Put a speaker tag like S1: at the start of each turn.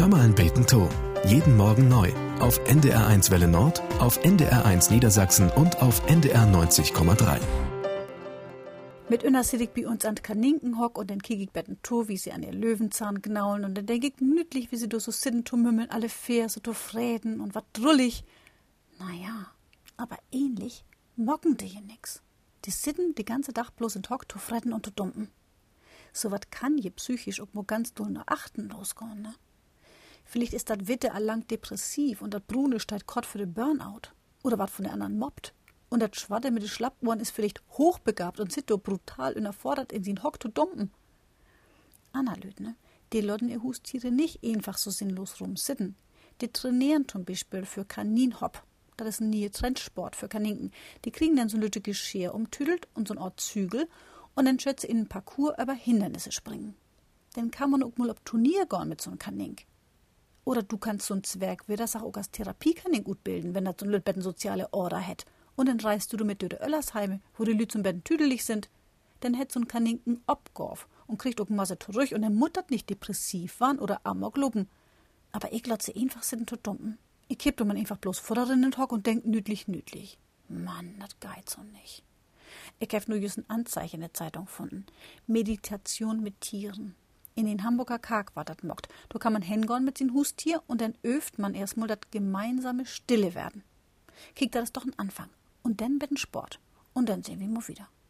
S1: Hör mal ein Beten to. Jeden Morgen neu. Auf NDR1 Welle Nord, auf NDR1 Niedersachsen und auf NDR 90,3.
S2: Mit Öna sittig bei uns an Kaninken hock und dann kiek ich betten to, wie sie an ihr Löwenzahn gnaulen und dann denk ich nütlich, wie sie do so sitten to mümmeln, alle fair, so to fräden und wat drullig. Naja, aber ähnlich mocken die hier nix. Die sitten die ganze Tag bloß in Hock to fredden und to dumpen. So wat kann je psychisch auch nur ganz doll nach Achten losgehen, ne? Vielleicht ist dat Witte allang depressiv und dat Brune steigt Kott für den Burnout. Oder wat von der anderen mobbt. Und dat Schwadde mit den Schlappohren ist vielleicht hochbegabt und sit do brutal überfordert in sin Hock zu dumpen. Analöt, ne? Die lotten ihr Hustiere nicht einfach so sinnlos rumsitten. Die trainieren zum Beispiel für Kaninhopp. Das ist ein neuer Trendsport für Kaninken. Die kriegen dann so ein Lütte Geschirr umtüdelt und so ein Ort Zügel und dann schätze in einen Parcours über Hindernisse springen. Dann kann man auch mal auf Turnier gehen mit so einem Kanink. Oder du kannst so ein Zwerg wie das auch als Therapiekanin gut bilden, wenn das so ein Lütbetten soziale Aura hat. Und dann reist du mit Döde Öllersheime, wo die Lüt zum Betten tüdelig sind. Dann hätt so ein Kaninken Obgorf und kriegt auch Masse zurück und dann muttert nicht depressiv waren oder amok loben. Aber ich lotze einfach sind zu dumpen. Ich kipp doch man einfach bloß Futter in den Hock und denk nütlich. Mann, das geht so nicht. Ich hab nur just ein Anzeichen in der Zeitung gefunden. Meditation mit Tieren. In den Hamburger Karg war das mockt. Da kann man hingehen mit sin Hustier und dann öft man erstmal das gemeinsame Stille werden. Kiek, das ist doch ein Anfang. Und dann mit dem Sport. Und dann sehen wir mal wieder.